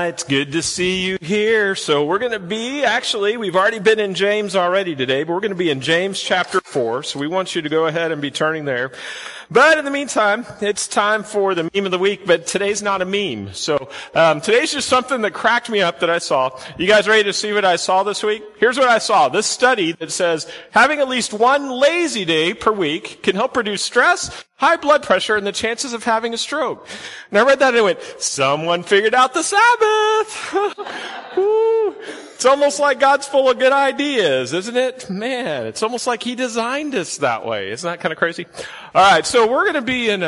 right, good to see you here. So we're going to we've already been in James already today, but we're going to be in James chapter 4. So we want you to go ahead and be turning there. But in the meantime, it's time for the meme of the week, but today's not a meme. So today's just something that cracked me up that I saw. You guys ready to see what I saw this week? Here's what I saw. This study that says having at least one lazy day per week can help reduce stress, high blood pressure, and the chances of having a stroke. And I read that and I went, someone figured out the Sabbath. Woo. It's almost like God's full of good ideas, isn't it? Man, it's almost like He designed us that way. Isn't that kind of crazy? All right, so we're going to be in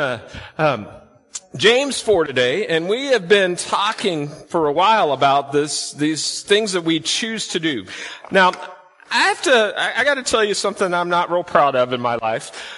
James 4 today, and we have been talking for a while about these things that we choose to do. Now, I got to tell you something I'm not real proud of in my life.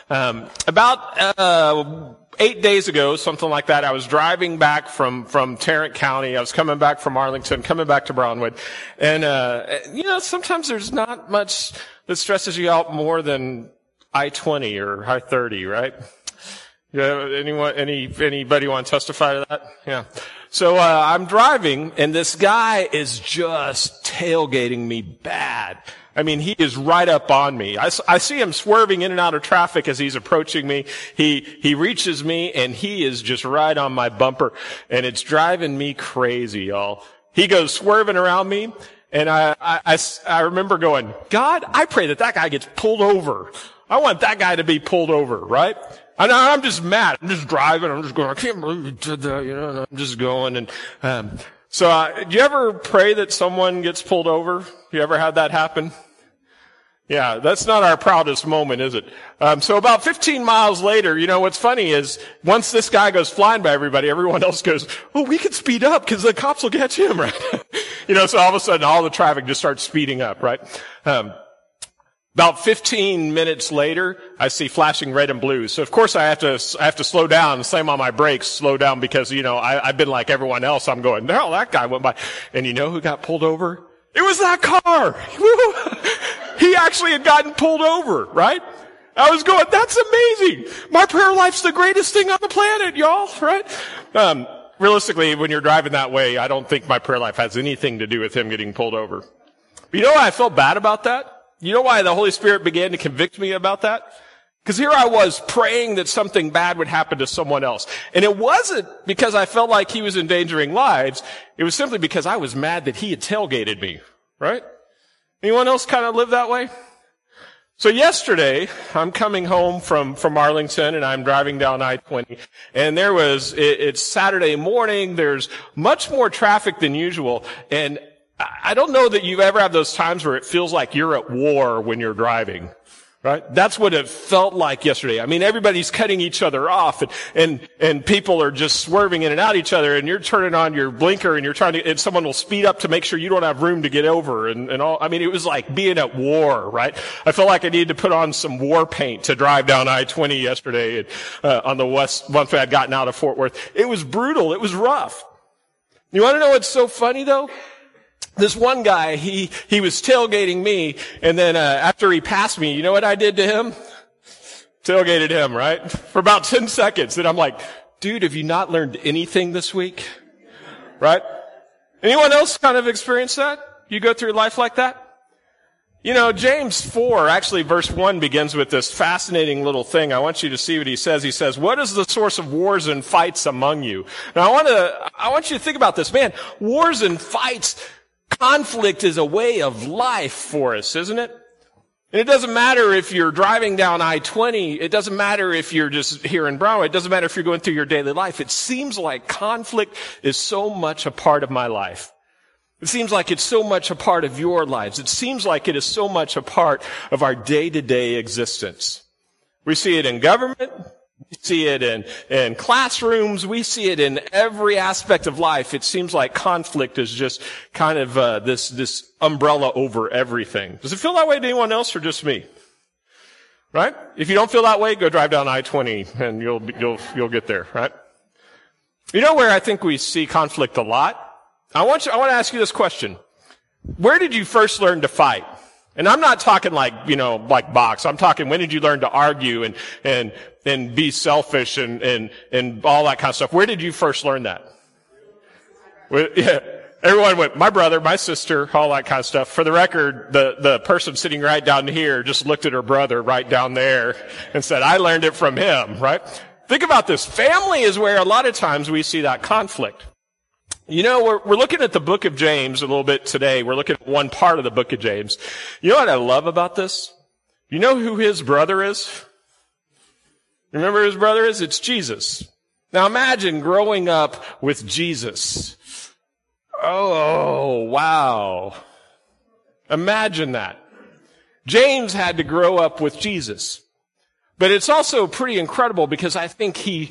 About 8 days ago, something like that, I was driving back from Tarrant County. I was coming back from Arlington, coming back to Brownwood. And, sometimes there's not much that stresses you out more than I-20 or I-30, right? Yeah, anybody want to testify to that? Yeah. So, I'm driving and this guy is just tailgating me bad. I mean, he is right up on me. I see him swerving in and out of traffic as he's approaching me. He reaches me and he is just right on my bumper and it's driving me crazy, y'all. He goes swerving around me and I remember going, God, I pray that guy gets pulled over. I want that guy to be pulled over, right? And I'm just mad. I'm just driving. I'm just going, I can't believe you did that, and I'm just going and, so, do you ever pray that someone gets pulled over? You ever had that happen? Yeah, that's not our proudest moment, is it? So about 15 miles later, what's funny is once this guy goes flying by everyone else goes, oh, we could speed up because the cops will catch him, right? So all of a sudden all the traffic just starts speeding up, right? About 15 minutes later, I see flashing red and blue. So of course I have to slow down, slam on my brakes, slow down because, I've been like everyone else. I'm going, no, that guy went by. And you know who got pulled over? It was that car. He actually had gotten pulled over, right? I was going, that's amazing. My prayer life's the greatest thing on the planet, y'all, right? Realistically, when you're driving that way, I don't think my prayer life has anything to do with him getting pulled over. But you know why I felt bad about that? You know why the Holy Spirit began to convict me about that? Because here I was praying that something bad would happen to someone else. And it wasn't because I felt like he was endangering lives. It was simply because I was mad that he had tailgated me, right? Anyone else kind of live that way? So yesterday, I'm coming home from Arlington and I'm driving down I-20 and it's Saturday morning. There's much more traffic than usual. And I don't know that you've ever had those times where it feels like you're at war when you're driving, right? That's what it felt like yesterday. I mean, everybody's cutting each other off and people are just swerving in and out each other and you're turning on your blinker and and someone will speed up to make sure you don't have room to get over and all. I mean, it was like being at war, right? I felt like I needed to put on some war paint to drive down I-20 yesterday on the west, once I had gotten out of Fort Worth. It was brutal. It was rough. You want to know what's so funny though? This one guy, he was tailgating me, and then after he passed me, you know what I did to him? Tailgated him, right? For about 10 seconds. And I'm like, dude, have you not learned anything this week? Right? Anyone else kind of experience that? You go through life like that? James 4, actually verse 1 begins with this fascinating little thing. I want you to see what he says. He says, what is the source of wars and fights among you? Now I want you to think about this. Man, wars and fights, conflict is a way of life for us, isn't it? And it doesn't matter if you're driving down I-20. It doesn't matter if you're just here in Brownwood. It doesn't matter if you're going through your daily life. It seems like conflict is so much a part of my life. It seems like it's so much a part of your lives. It seems like it is so much a part of our day-to-day existence. We see it in government. We see it in classrooms. We see it in every aspect of life. It seems like conflict is just kind of this umbrella over everything. Does it feel that way to anyone else or just me? Right? If you don't feel that way, go drive down I-20 and you'll get there, right? You know where I think we see conflict a lot? I want to ask you this question. Where did you first learn to fight? And I'm not talking like box. I'm talking when did you learn to argue and be selfish and all that kind of stuff. Where did you first learn that? Yeah. Everyone went, my brother, my sister, all that kind of stuff. For the record, the person sitting right down here just looked at her brother right down there and said, I learned it from him, right? Think about this. Family is where a lot of times we see that conflict. You know, we're looking at the book of James a little bit today. We're looking at one part of the book of James. You know what I love about this? You know who his brother is? Remember who his brother is? It's Jesus. Now imagine growing up with Jesus. Oh, wow. Imagine that. James had to grow up with Jesus. But it's also pretty incredible because I think he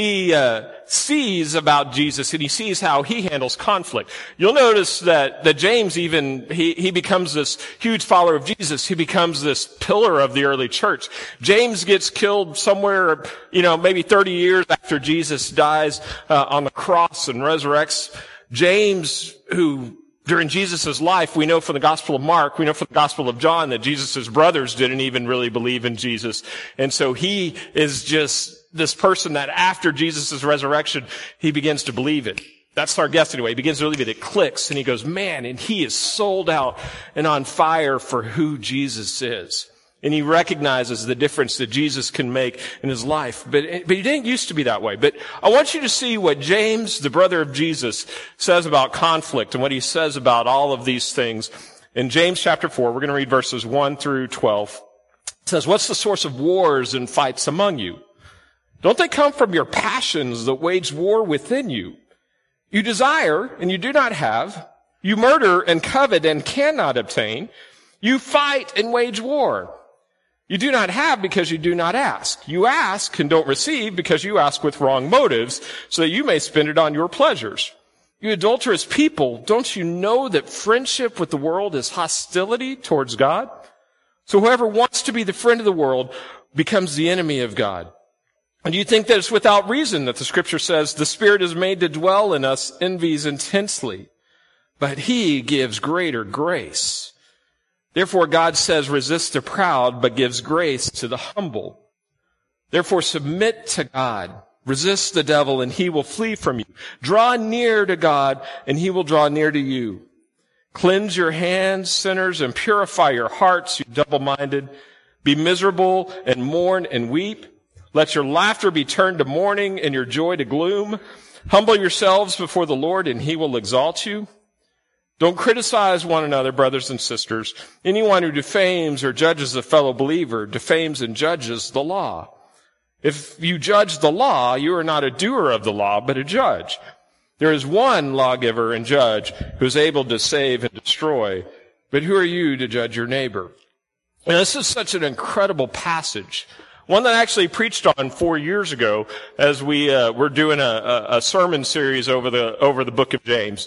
sees about Jesus and he sees how he handles conflict. You'll notice that James even, he becomes this huge follower of Jesus. He becomes this pillar of the early church. James gets killed somewhere, maybe 30 years after Jesus dies on the cross and resurrects. James, who during Jesus' life, we know from the Gospel of Mark, we know from the Gospel of John that Jesus' brothers didn't even really believe in Jesus. And so he is just this person that after Jesus' resurrection, he begins to believe it. That's our guess anyway. He begins to believe it. It clicks and he goes, man, and he is sold out and on fire for who Jesus is. And he recognizes the difference that Jesus can make in his life. But he didn't used to be that way. But I want you to see what James, the brother of Jesus, says about conflict and what he says about all of these things. In James chapter 4, we're going to read verses 1 through 12. It says, what's the source of wars and fights among you? Don't they come from your passions that wage war within you? You desire and you do not have. You murder and covet and cannot obtain. You fight and wage war. You do not have because you do not ask. You ask and don't receive because you ask with wrong motives so that you may spend it on your pleasures. You adulterous people, don't you know that friendship with the world is hostility towards God? So whoever wants to be the friend of the world becomes the enemy of God. And you think that it's without reason that the scripture says the Spirit is made to dwell in us, envies intensely, but he gives greater grace. Therefore, God says, resist the proud, but gives grace to the humble. Therefore, submit to God. Resist the devil, and he will flee from you. Draw near to God, and he will draw near to you. Cleanse your hands, sinners, and purify your hearts, you double-minded. Be miserable, and mourn, and weep. Let your laughter be turned to mourning, and your joy to gloom. Humble yourselves before the Lord, and he will exalt you. Don't criticize one another, brothers and sisters. Anyone who defames or judges a fellow believer defames and judges the law. If you judge the law, you are not a doer of the law, but a judge. There is one lawgiver and judge who is able to save and destroy. But who are you to judge your neighbor? And this is such an incredible passage. One that I actually preached on 4 years ago as we're doing a sermon series over the book of James.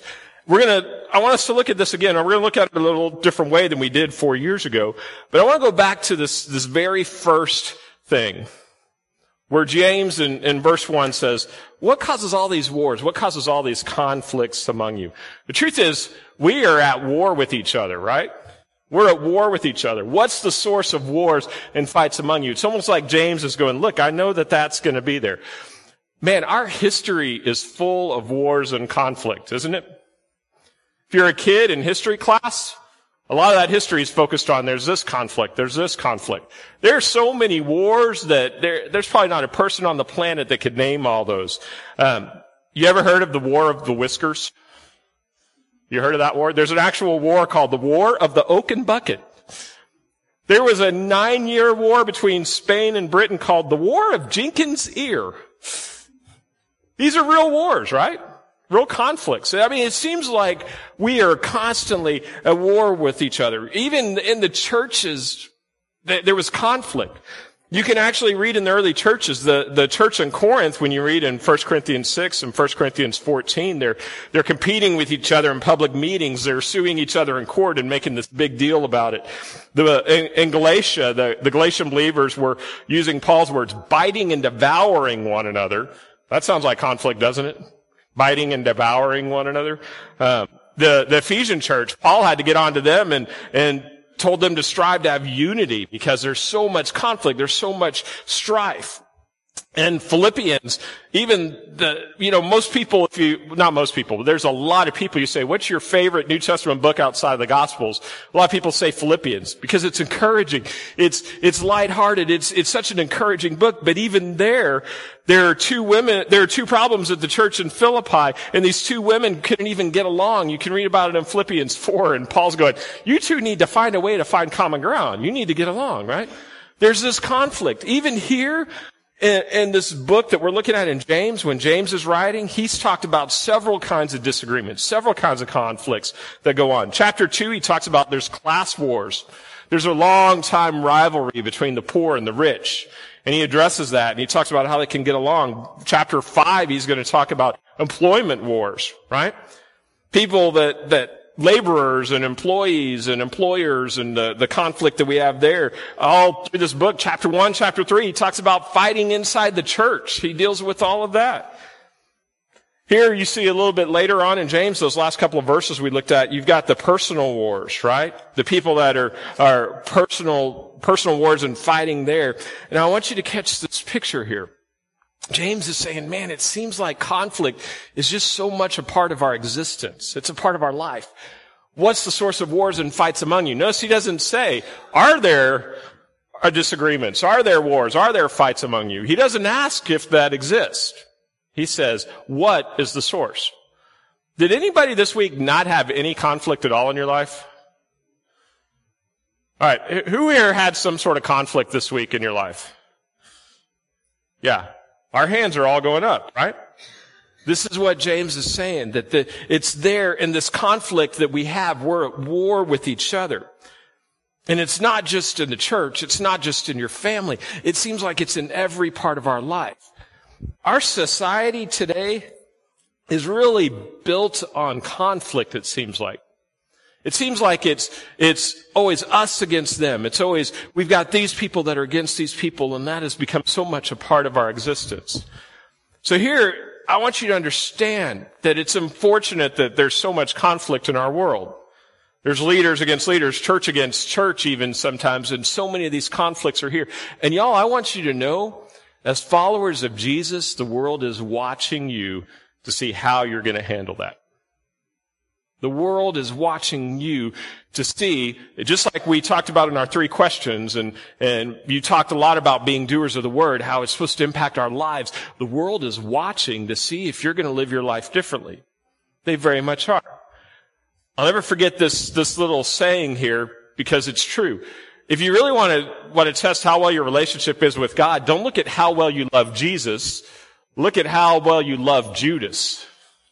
I want us to look at this again. We're going to look at it a little different way than we did 4 years ago. But I want to go back to this very first thing where James in verse 1 says, what causes all these wars? What causes all these conflicts among you? The truth is, we are at war with each other, right? We're at war with each other. What's the source of wars and fights among you? It's almost like James is going, look, I know that that's going to be there. Man, our history is full of wars and conflict, isn't it? If you're a kid in history class, a lot of that history is focused on there's this conflict, there's this conflict. There are so many wars that there's probably not a person on the planet that could name all those. You ever heard of the War of the Whiskers? You heard of that war? There's an actual war called the War of the Oaken Bucket. There was a 9-year war between Spain and Britain called the War of Jenkins' Ear. These are real wars, right? Real conflicts. I mean, it seems like we are constantly at war with each other. Even in the churches, there was conflict. You can actually read in the early churches, the church in Corinth, when you read in 1 Corinthians 6 and 1 Corinthians 14, they're competing with each other in public meetings. They're suing each other in court and making this big deal about it. In Galatia, the Galatian believers were using Paul's words, biting and devouring one another. That sounds like conflict, doesn't it? Biting and devouring one another. The Ephesian church, Paul had to get onto them and told them to strive to have unity because there's so much conflict, there's so much strife. And Philippians, even most people, not most people, but there's a lot of people you say, what's your favorite New Testament book outside of the Gospels? A lot of people say Philippians because it's encouraging. It's lighthearted. It's such an encouraging book. But even there are two problems at the church in Philippi, and these two women couldn't even get along. You can read about it in Philippians 4, and Paul's going, you two need to find a way to find common ground. You need to get along, right? There's this conflict. Even here, in this book that we're looking at in James, when James is writing, he's talked about several kinds of disagreements, several kinds of conflicts that go on. Chapter 2, he talks about there's class wars. There's a long time rivalry between the poor and the rich. And he addresses that, and he talks about how they can get along. Chapter 5, he's going to talk about employment wars, right? People that laborers and employees and employers and the conflict that we have there. All through this book, chapter 1, chapter 3, he talks about fighting inside the church. He deals with all of that. Here you see a little bit later on in James, those last couple of verses we looked at, you've got the personal wars, right? The people that are personal wars and fighting there. And I want you to catch this picture here. James is saying, man, it seems like conflict is just so much a part of our existence. It's a part of our life. What's the source of wars and fights among you? Notice he doesn't say, are there disagreements? Are there wars? Are there fights among you? He doesn't ask if that exists. He says, what is the source? Did anybody this week not have any conflict at all in your life? All right. Who here had some sort of conflict this week in your life? Yeah. Our hands are all going up, right? This is what James is saying, that it's there in this conflict that we have. We're at war with each other. And it's not just in the church. It's not just in your family. It seems like it's in every part of our life. Our society today is really built on conflict, it seems like. It seems like it's always us against them. It's always, we've got these people that are against these people, and that has become so much a part of our existence. So here, I want you to understand that it's unfortunate that there's so much conflict in our world. There's leaders against leaders, church against church even sometimes, and so many of these conflicts are here. And y'all, I want you to know, as followers of Jesus, the world is watching you to see how you're going to handle that. The world is watching you to see, just like we talked about in our 3 questions, and you talked a lot about being doers of the word, how it's supposed to impact our lives. The world is watching to see if you're going to live your life differently. They very much are. I'll never forget this little saying here, because it's true. If you really want to test how well your relationship is with God, don't look at how well you love Jesus. Look at how well you love Judas.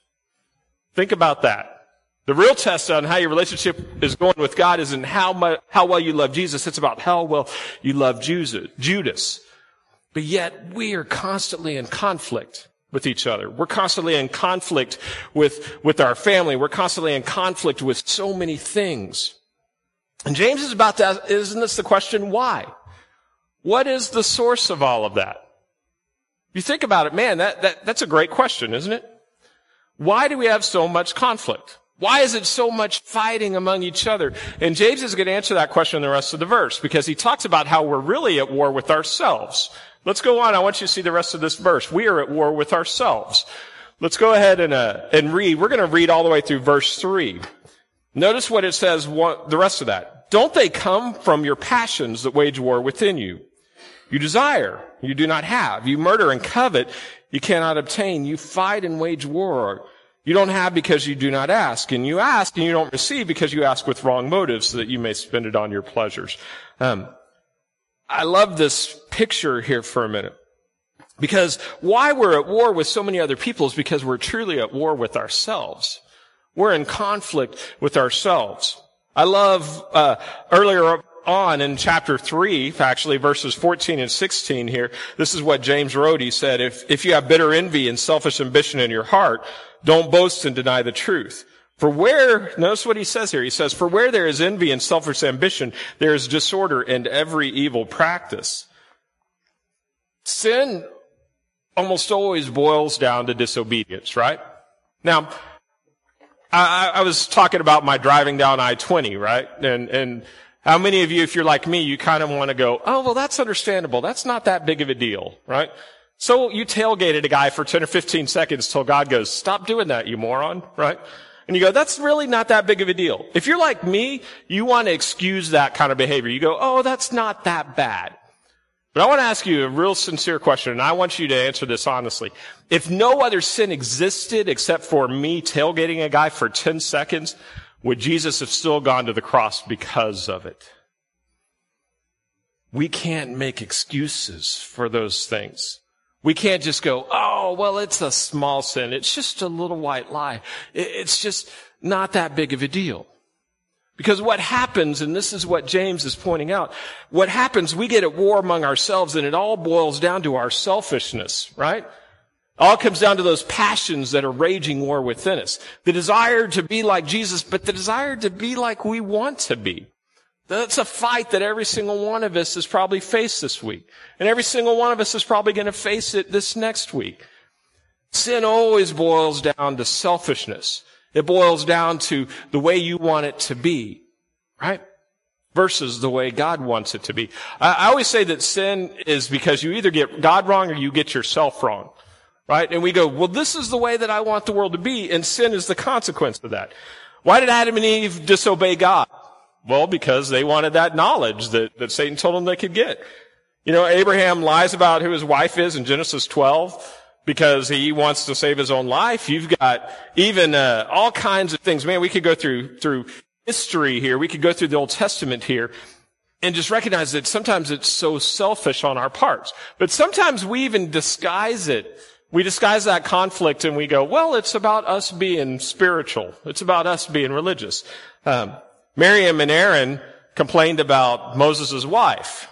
Think about that. The real test on how your relationship is going with God isn't how well you love Jesus. It's about how well you love Judas. But yet we are constantly in conflict with each other. We're constantly in conflict with our family. We're constantly in conflict with so many things. And James is about to ask, isn't this the question, why? What is the source of all of that? If you think about it, man, that's a great question, isn't it? Why do we have so much conflict? Why is it so much fighting among each other? And James is going to answer that question in the rest of the verse, because he talks about how we're really at war with ourselves. Let's go on. I want you to see the rest of this verse. We are at war with ourselves. Let's go ahead and read. We're going to read all the way through verse 3. Notice what it says, the rest of that. Don't they come from your passions that wage war within you? You desire, you do not have. You murder and covet, you cannot obtain. You fight and wage war. You don't have because you do not ask. And you ask and you don't receive because you ask with wrong motives so that you may spend it on your pleasures. I love this picture here for a minute. Because why we're at war with so many other people is because we're truly at war with ourselves. We're in conflict with ourselves. I love earlier on in chapter 3, actually verses 14 and 16 here, this is what James wrote. He said, if you have bitter envy and selfish ambition in your heart, don't boast and deny the truth. Notice what he says here. He says, for where there is envy and selfish ambition, there is disorder and every evil practice. Sin almost always boils down to disobedience, right? Now, I was talking about my driving down I-20, right? And how many of you, if you're like me, you kind of want to go, oh, well, that's understandable. That's not that big of a deal, right? So you tailgated a guy for 10 or 15 seconds till God goes, stop doing that, you moron, right? And you go, that's really not that big of a deal. If you're like me, you want to excuse that kind of behavior. You go, oh, that's not that bad. But I want to ask you a real sincere question, and I want you to answer this honestly. If no other sin existed except for me tailgating a guy for 10 seconds, would Jesus have still gone to the cross because of it? We can't make excuses for those things. We can't just go, oh, well, it's a small sin. It's just a little white lie. It's just not that big of a deal. Because what happens, and this is what James is pointing out, what happens, we get at war among ourselves, and it all boils down to our selfishness, right? It all comes down to those passions that are raging war within us. The desire to be like Jesus, but the desire to be like we want to be. That's a fight that every single one of us has probably faced this week. And every single one of us is probably going to face it this next week. Sin always boils down to selfishness. It boils down to the way you want it to be, right? Versus the way God wants it to be. I always say that sin is because you either get God wrong or you get yourself wrong, right? And we go, well, this is the way that I want the world to be, and sin is the consequence of that. Why did Adam and Eve disobey God? Well, because they wanted that knowledge that Satan told them they could get. You know, Abraham lies about who his wife is in Genesis 12 because he wants to save his own life. You've got even all kinds of things. Man, we could go through history here. We could go through the Old Testament here and just recognize that sometimes it's so selfish on our parts. But sometimes we even disguise it. We disguise that conflict and we go, well, it's about us being spiritual. It's about us being religious. Miriam and Aaron complained about Moses' wife.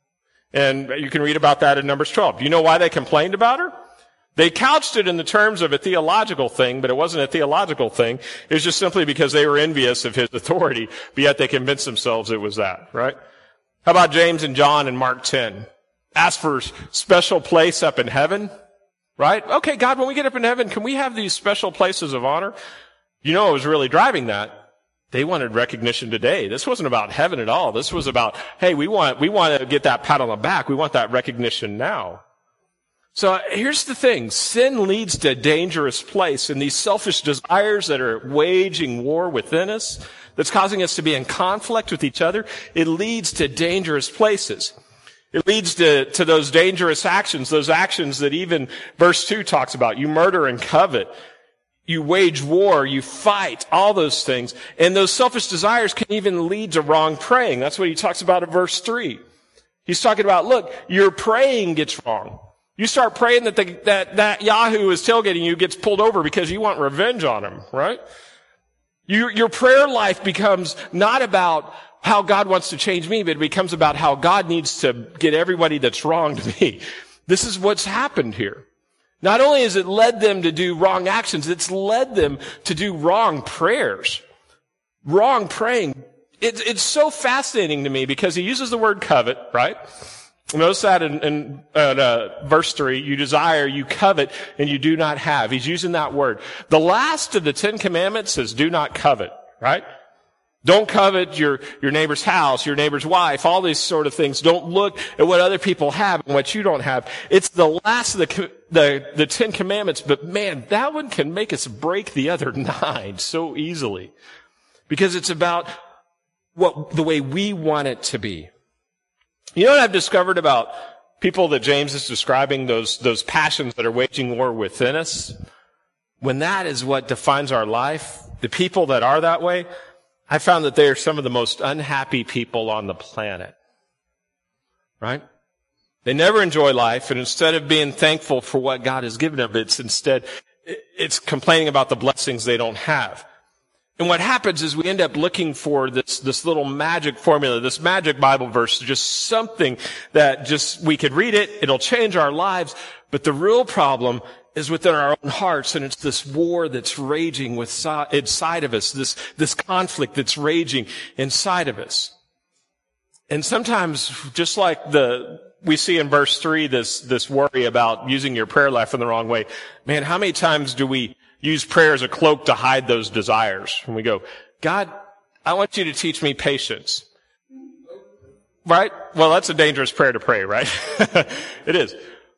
And you can read about that in Numbers 12. Do you know why they complained about her? They couched it in the terms of a theological thing, but it wasn't a theological thing. It was just simply because they were envious of his authority, but yet they convinced themselves it was that, right? How about James and John in Mark 10? Ask for special place up in heaven, right? Okay, God, when we get up in heaven, can we have these special places of honor? You know what was really driving that? They wanted recognition today. This wasn't about heaven at all. This was about, hey, we want to get that pat on the back. We want that recognition now. So here's the thing. Sin leads to a dangerous place, and these selfish desires that are waging war within us, that's causing us to be in conflict with each other, it leads to dangerous places. It leads to those dangerous actions, those actions that even verse 2 talks about. You murder and covet. You wage war, you fight, all those things. And those selfish desires can even lead to wrong praying. That's what he talks about in verse 3. He's talking about, look, your praying gets wrong. You start praying that Yahoo is tailgating you gets pulled over because you want revenge on him, right? Your prayer life becomes not about how God wants to change me, but it becomes about how God needs to get everybody that's wrong to me. This is what's happened here. Not only has it led them to do wrong actions, it's led them to do wrong prayers. Wrong praying. It's so fascinating to me because he uses the word covet, right? Notice that in verse 3, you desire, you covet, and you do not have. He's using that word. The last of the 10 commandments says do not covet, right? Don't covet your neighbor's house, your neighbor's wife, all these sort of things. Don't look at what other people have and what you don't have. It's the last of the 10 commandments, but man, that one can make us break the other 9 so easily. Because it's about the way we want it to be. You know what I've discovered about people that James is describing, those passions that are waging war within us? When that is what defines our life, the people that are that way, I found that they are some of the most unhappy people on the planet. Right? They never enjoy life, and instead of being thankful for what God has given them, it's complaining about the blessings they don't have. And what happens is we end up looking for this little magic formula, this magic Bible verse, just something that just, we could read it, it'll change our lives, but the real problem is within our own hearts, and it's this war that's raging inside of us, this conflict that's raging inside of us. And sometimes, just like we see in verse 3, this worry about using your prayer life in the wrong way. Man, how many times do we use prayer as a cloak to hide those desires? And we go, God, I want you to teach me patience. Right? Well, that's a dangerous prayer to pray, right? It is.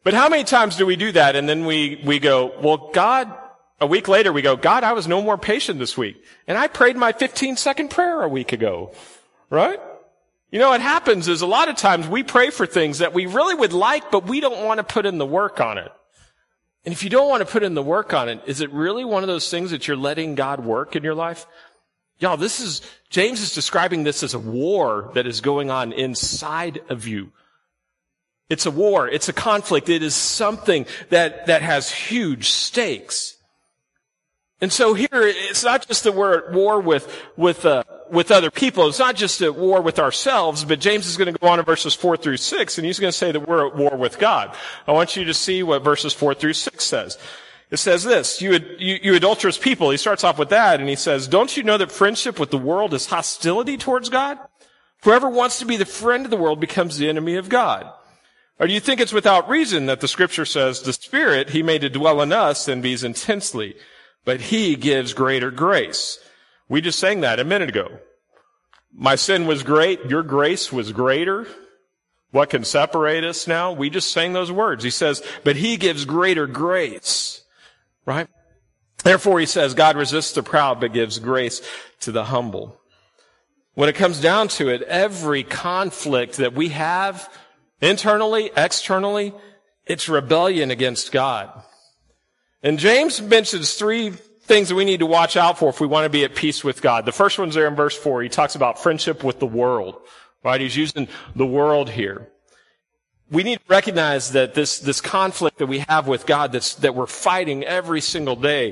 But how many times do we do that? And then we go, well, God, a week later we go, God, I was no more patient this week. And I prayed my 15-second prayer a week ago. Right? You know, what happens is a lot of times we pray for things that we really would like, but we don't want to put in the work on it. And if you don't want to put in the work on it, is it really one of those things that you're letting God work in your life? Y'all, James is describing this as a war that is going on inside of you. It's a war. It's a conflict. It is something that has huge stakes. And so here, it's not just that we're at war with other people. It's not just at war with ourselves, but James is going to go on in verses 4 through 6, and he's going to say that we're at war with God. I want you to see what verses 4 through 6 says. It says this, you adulterous people. He starts off with that, and he says, don't you know that friendship with the world is hostility towards God? Whoever wants to be the friend of the world becomes the enemy of God. Or do you think it's without reason that the scripture says, the Spirit he made to dwell in us envies intensely, but he gives greater grace? We just sang that a minute ago. My sin was great. Your grace was greater. What can separate us now? We just sang those words. He says, but he gives greater grace. Right? Therefore, he says, God resists the proud, but gives grace to the humble. When it comes down to it, every conflict that we have internally, externally, it's rebellion against God. And James mentions 3 things that we need to watch out for if we want to be at peace with God. The first one's there in verse 4. He talks about friendship with the world. Right? He's using the world here. We need to recognize that this conflict that we have with God that we're fighting every single day,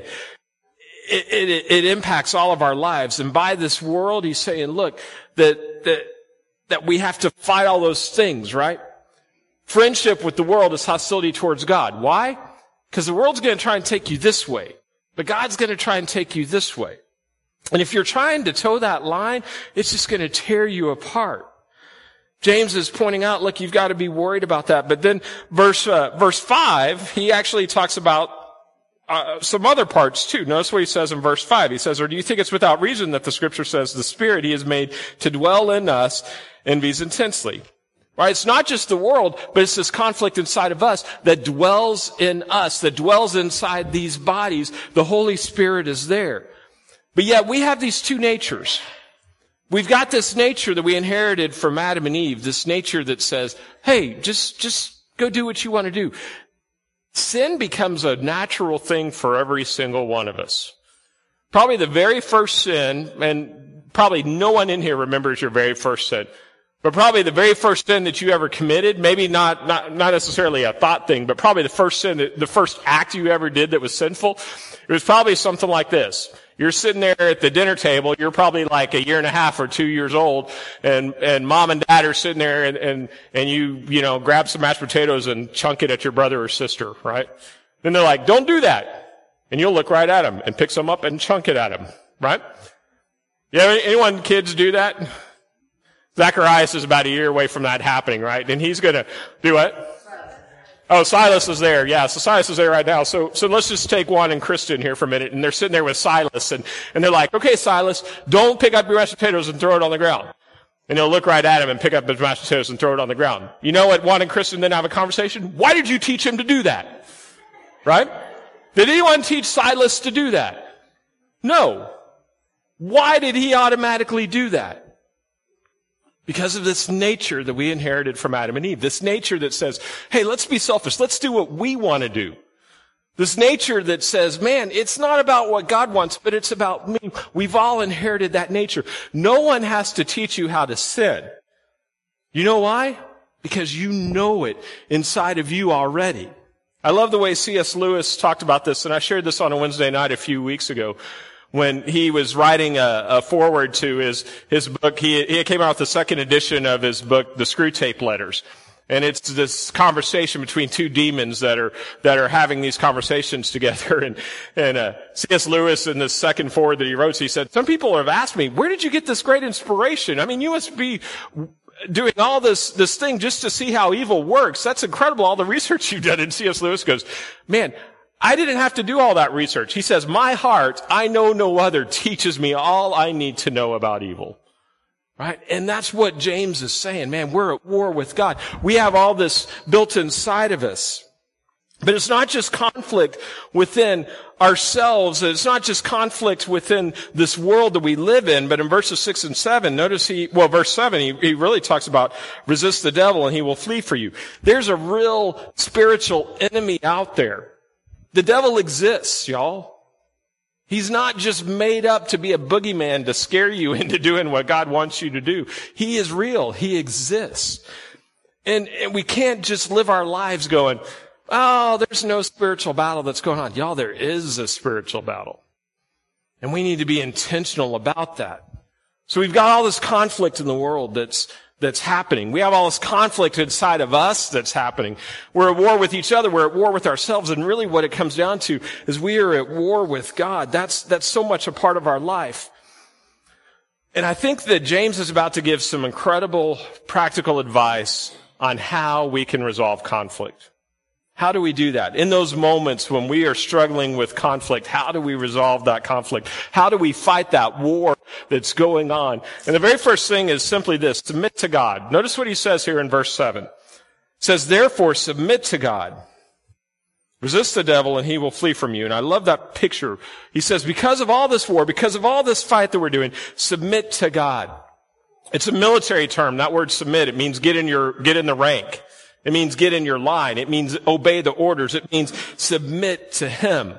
it impacts all of our lives. And by this world, he's saying, look, that we have to fight all those things, right? Friendship with the world is hostility towards God. Why? Because the world's going to try and take you this way, but God's going to try and take you this way. And if you're trying to toe that line, it's just going to tear you apart. James is pointing out, look, you've got to be worried about that. But then verse 5, he actually talks about some other parts too. Notice what he says in verse 5. He says, or do you think it's without reason that the scripture says the Spirit he has made to dwell in us envies intensely? Right? It's not just the world, but it's this conflict inside of us that dwells in us, that dwells inside these bodies. The Holy Spirit is there. But yet we have these 2 natures. We've got this nature that we inherited from Adam and Eve, this nature that says, hey, just go do what you want to do. Sin becomes a natural thing for every single one of us. Probably the very first sin, and probably no one in here remembers your very first sin, but probably the very first sin that you ever committed, maybe not necessarily a thought thing, but probably the first sin, the first act you ever did that was sinful, it was probably something like this. You're sitting there at the dinner table. You're probably like 1.5 years or 2 years old, and mom and dad are sitting there, and you know, grab some mashed potatoes and chunk it at your brother or sister, right? Then they're like, don't do that. And you'll look right at them and pick some up and chunk it at them, right? Yeah, anyone kids do that? Zacharias is about 1 year away from that happening, right? And he's gonna do what? Oh, Silas is there. Yeah, so Silas is there right now. So let's just take Juan and Kristen here for a minute. And they're sitting there with Silas, and they're like, okay, Silas, don't pick up your mashed potatoes and throw it on the ground. And he'll look right at him and pick up his mashed potatoes and throw it on the ground. You know what? Juan and Kristen then have a conversation. Why did you teach him to do that? Right? Did anyone teach Silas to do that? No. Why did he automatically do that? Because of this nature that we inherited from Adam and Eve. This nature that says, hey, let's be selfish. Let's do what we want to do. This nature that says, man, it's not about what God wants, but it's about me. We've all inherited that nature. No one has to teach you how to sin. You know why? Because you know it inside of you already. I love the way C.S. Lewis talked about this, and I shared this on a Wednesday night a few weeks ago. When he was writing a foreword to his book, he came out with the second edition of his book, The Screwtape Letters. And it's this conversation between 2 demons that are having these conversations together. And C.S. Lewis, in this second foreword that he wrote, he said, some people have asked me, where did you get this great inspiration? I mean, you must be doing all this thing just to see how evil works. That's incredible, all the research you've done. And C.S. Lewis goes, man, I didn't have to do all that research. He says, my heart, I know no other, teaches me all I need to know about evil. Right? And that's what James is saying. Man, we're at war with God. We have all this built inside of us. But it's not just conflict within ourselves. It's not just conflict within this world that we live in. But in verses 6 and 7, notice verse 7, he really talks about resist the devil and he will flee for you. There's a real spiritual enemy out there. The devil exists, y'all. He's not just made up to be a boogeyman to scare you into doing what God wants you to do. He is real. He exists. And we can't just live our lives going, oh, there's no spiritual battle that's going on. Y'all, there is a spiritual battle. And we need to be intentional about that. So we've got all this conflict in the world that's happening. We have all this conflict inside of us that's happening. We're at war with each other. We're at war with ourselves. And really what it comes down to is we are at war with God. That's so much a part of our life. And I think that James is about to give some incredible practical advice on how we can resolve conflict. How do we do that? In those moments when we are struggling with conflict, how do we resolve that conflict? How do we fight that war that's going on? And the very first thing is simply this: submit to God. Notice what he says here in verse 7. It says, therefore, submit to God. Resist the devil and he will flee from you. And I love that picture. He says, because of all this war, because of all this fight that we're doing, submit to God. It's a military term. That word submit, it means get in the rank. It means get in your line. It means obey the orders. It means submit to him.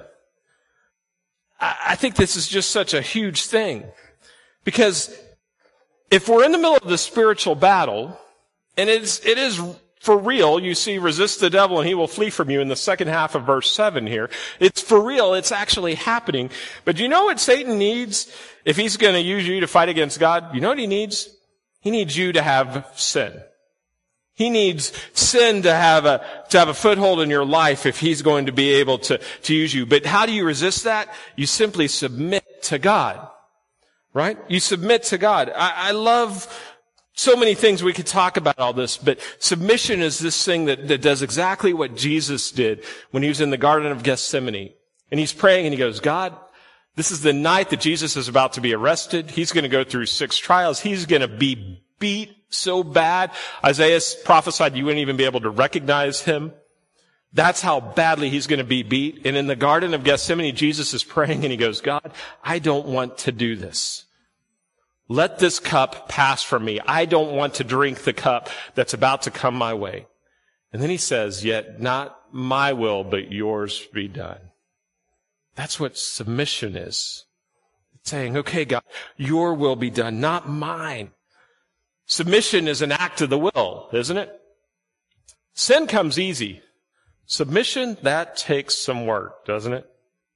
I think this is just such a huge thing. Because if we're in the middle of the spiritual battle, and it is for real, you see, resist the devil and he will flee from you in the second half of verse 7 here. It's for real. It's actually happening. But do you know what Satan needs if he's going to use you to fight against God? You know what he needs? He needs you to have sin. He needs sin to have a foothold in your life if he's going to be able to use you. But how do you resist that? You simply submit to God. Right? You submit to God. I love so many things we could talk about all this, but submission is this thing that does exactly what Jesus did when he was in the Garden of Gethsemane. And he's praying and he goes, God, this is the night that Jesus is about to be arrested. He's going to go through 6 trials. He's going to be beat so bad. Isaiah prophesied you wouldn't even be able to recognize him. That's how badly he's going to be beat. And in the Garden of Gethsemane, Jesus is praying and he goes, God, I don't want to do this. Let this cup pass from me. I don't want to drink the cup that's about to come my way. And then he says, yet not my will, but yours be done. That's what submission is. It's saying, okay, God, your will be done, not mine. Submission is an act of the will, isn't it? Sin comes easy. Submission, that takes some work, doesn't it?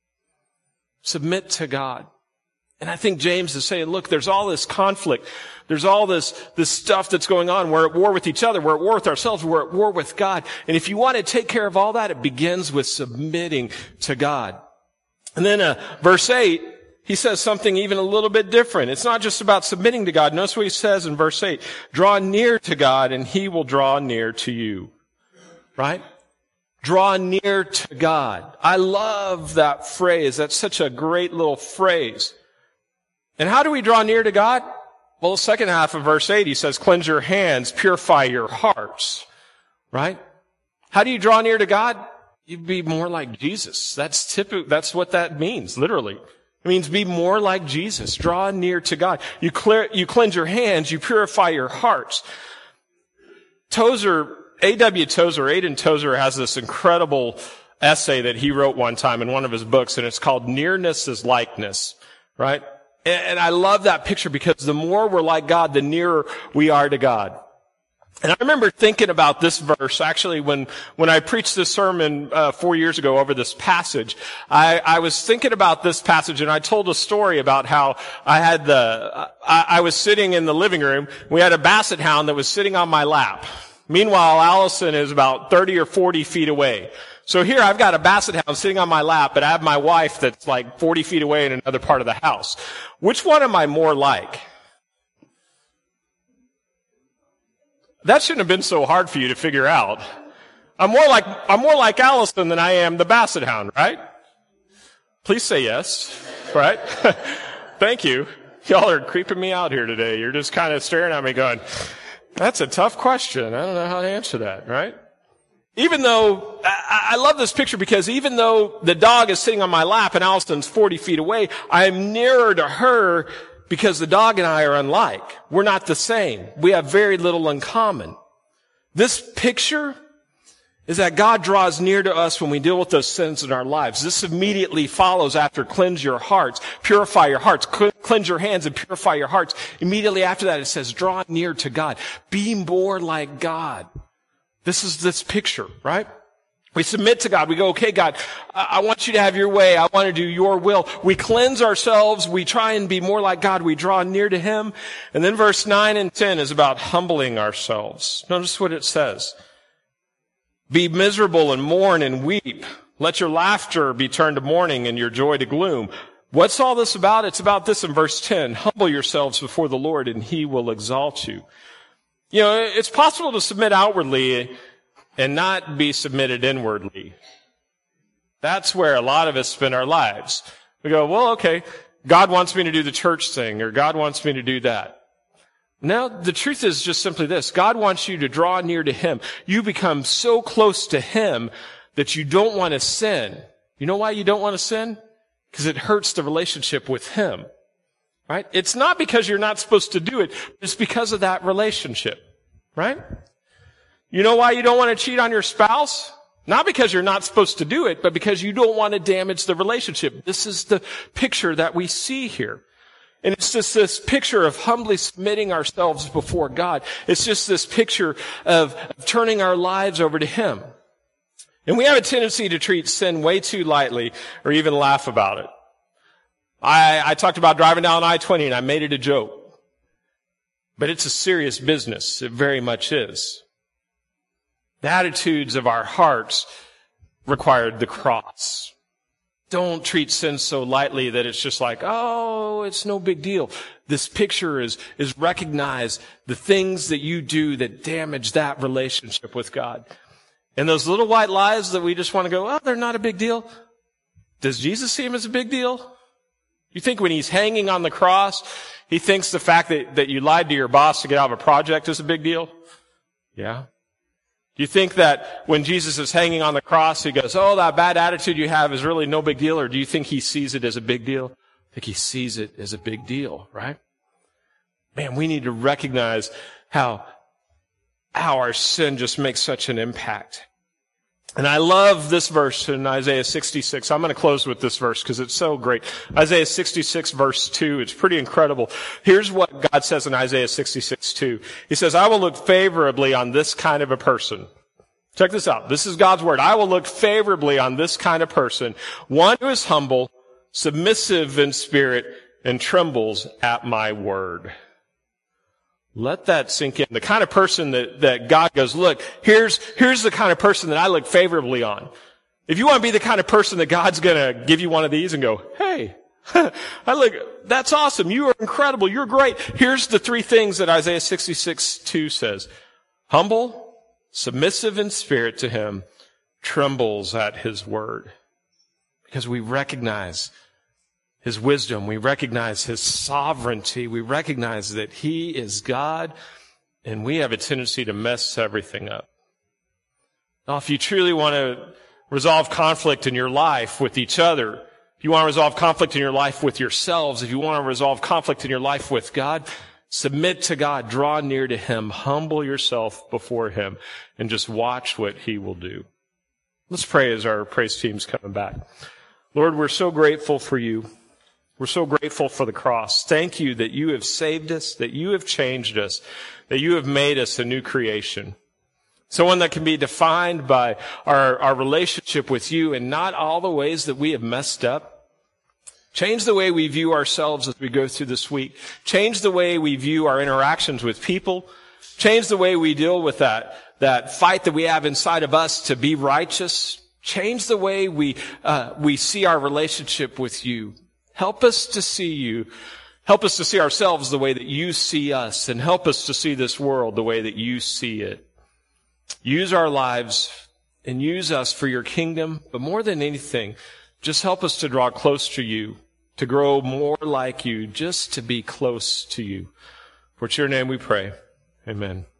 Submit to God. And I think James is saying, look, there's all this conflict. There's all this stuff that's going on. We're at war with each other. We're at war with ourselves. We're at war with God. And if you want to take care of all that, it begins with submitting to God. And then verse 8, he says something even a little bit different. It's not just about submitting to God. Notice what he says in verse 8. Draw near to God and he will draw near to you. Right? Draw near to God. I love that phrase. That's such a great little phrase. And how do we draw near to God? Well, the second half of verse 8, he says, cleanse your hands, purify your hearts. Right? How do you draw near to God? You be more like Jesus. That's what that means, literally. It means be more like Jesus. Draw near to God. You cleanse your hands, you purify your hearts. A.W. Tozer, Aidan Tozer, has this incredible essay that he wrote one time in one of his books, and it's called Nearness is Likeness, right? And I love that picture because the more we're like God, the nearer we are to God. And I remember thinking about this verse, actually, when I preached this sermon 4 years ago over this passage. I was thinking about this passage, and I told a story about how I was sitting in the living room. We had a basset hound that was sitting on my lap. Meanwhile, Allison is about 30 or 40 feet away. So here I've got a basset hound sitting on my lap, but I have my wife that's like 40 feet away in another part of the house. Which one am I more like? That shouldn't have been so hard for you to figure out. I'm more like Allison than I am the basset hound, right? Please say yes, right? Thank you. Y'all are creeping me out here today. You're just kind of staring at me going, that's a tough question. I don't know how to answer that, right? Even though, I love this picture because even though the dog is sitting on my lap and Allison's 40 feet away, I am nearer to her because the dog and I are unlike. We're not the same. We have very little in common. This picture is that God draws near to us when we deal with those sins in our lives. This immediately follows after cleanse your hearts, purify your hearts, cleanse your hands and purify your hearts. Immediately after that it says, draw near to God. Be more like God. This is this picture, right? We submit to God. We go, okay, God, I want you to have your way. I want to do your will. We cleanse ourselves. We try and be more like God. We draw near to Him. And then verse 9 and 10 is about humbling ourselves. Notice what it says. Be miserable and mourn and weep. Let your laughter be turned to mourning and your joy to gloom. What's all this about? It's about this in verse 10. Humble yourselves before the Lord and He will exalt you. You know, it's possible to submit outwardly and not be submitted inwardly. That's where a lot of us spend our lives. We go, well, okay, God wants me to do the church thing, or God wants me to do that. No, the truth is just simply this. God wants you to draw near to Him. You become so close to Him that you don't want to sin. You know why you don't want to sin? Because it hurts the relationship with Him. Right? It's not because you're not supposed to do it. It's because of that relationship. Right? You know why you don't want to cheat on your spouse? Not because you're not supposed to do it, but because you don't want to damage the relationship. This is the picture that we see here. And it's just this picture of humbly submitting ourselves before God. It's just this picture of turning our lives over to Him. And we have a tendency to treat sin way too lightly or even laugh about it. I talked about driving down I-20 and I made it a joke. But it's a serious business. It very much is. The attitudes of our hearts required the cross. Don't treat sin so lightly that it's just like, oh, it's no big deal. This picture is recognize the things that you do that damage that relationship with God. And those little white lies that we just want to go, oh, they're not a big deal. Does Jesus see them as a big deal? You think when He's hanging on the cross, He thinks the fact that you lied to your boss to get out of a project is a big deal? Yeah. Do you think that when Jesus is hanging on the cross, He goes, oh, that bad attitude you have is really no big deal? Or do you think He sees it as a big deal? I think He sees it as a big deal, right? Man, we need to recognize how our sin just makes such an impact. And I love this verse in Isaiah 66. I'm going to close with this verse because it's so great. Isaiah 66 verse 2. It's pretty incredible. Here's what God says in Isaiah 66 2. He says, I will look favorably on this kind of a person. Check this out. This is God's word. I will look favorably on this kind of person. One who is humble, submissive in spirit, and trembles at my word. Let that sink in. The kind of person that God goes, look, here's the kind of person that I look favorably on. If you want to be the kind of person that God's going to give you one of these and go, hey, that's awesome. You are incredible. You're great. Here's the three things that Isaiah 66 2 says. Humble, submissive in spirit to Him, trembles at His word. Because we recognize His wisdom. We recognize His sovereignty. We recognize that He is God, and we have a tendency to mess everything up. Now, if you truly want to resolve conflict in your life with each other, if you want to resolve conflict in your life with yourselves, if you want to resolve conflict in your life with God, submit to God, draw near to Him, humble yourself before Him, and just watch what He will do. Let's pray as our praise team's coming back. Lord, we're so grateful for You. We're so grateful for the cross. Thank You that You have saved us, that You have changed us, that You have made us a new creation. Someone that can be defined by our relationship with You and not all the ways that we have messed up. Change the way we view ourselves as we go through this week. Change the way we view our interactions with people. Change the way we deal with that fight that we have inside of us to be righteous. Change the way we see our relationship with You. Help us to see You. Help us to see ourselves the way that You see us, and help us to see this world the way that You see it. Use our lives and use us for Your kingdom, but more than anything, just help us to draw close to You, to grow more like You, just to be close to You. For it's Your name we pray. Amen.